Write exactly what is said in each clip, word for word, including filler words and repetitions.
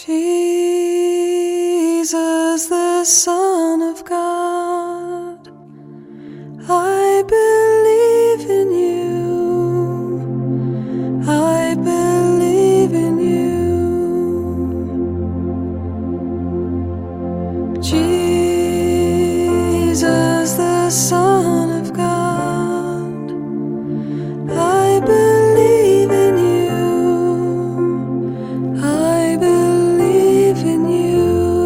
Jesus, the Son of God, I believe in you, I believe in you. Jesus, the Son of God, I believe in you, I believe in you.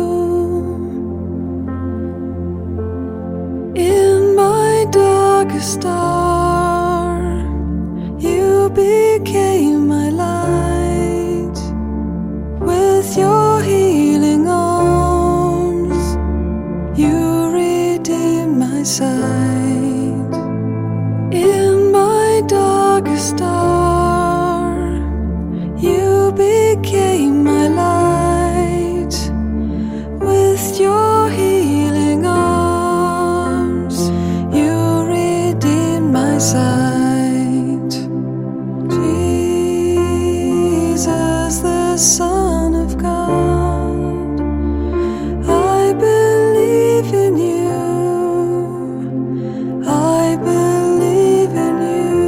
In my darkest hour, you became my light. With your healing arms, you redeemed my sight. In my darkest hour, you became my light. With your healing arms, you redeemed my sight. Jesus, the Son of God, I believe in you, I believe in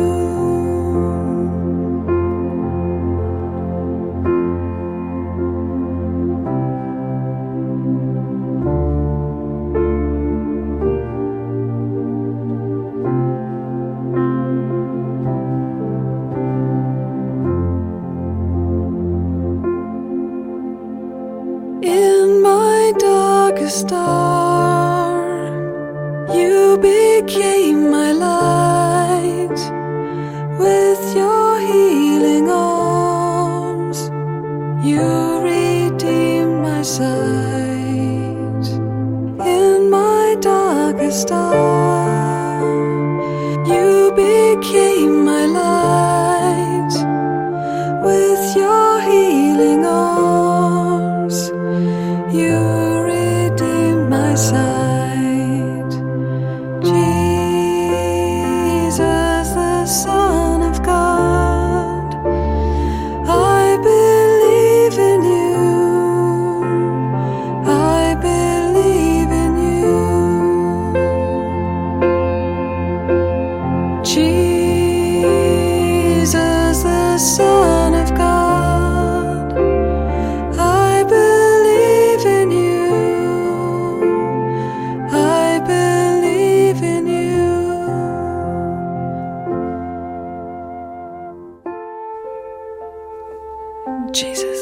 In my darkest hour, you became my light. With your healing arms, you redeemed my sight. In my darkest hour, you became my light. With your healing arms, you redeemed my sight. Jesus, the Son of God, I believe in you, I believe in you. Jesus, the Son of God, I believe in you, I believe in you. Jesus,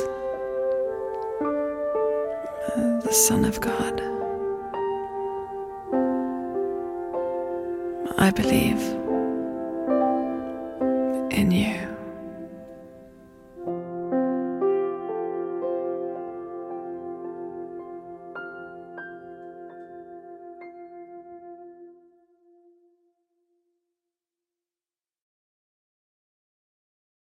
the Son of God, I believe in you.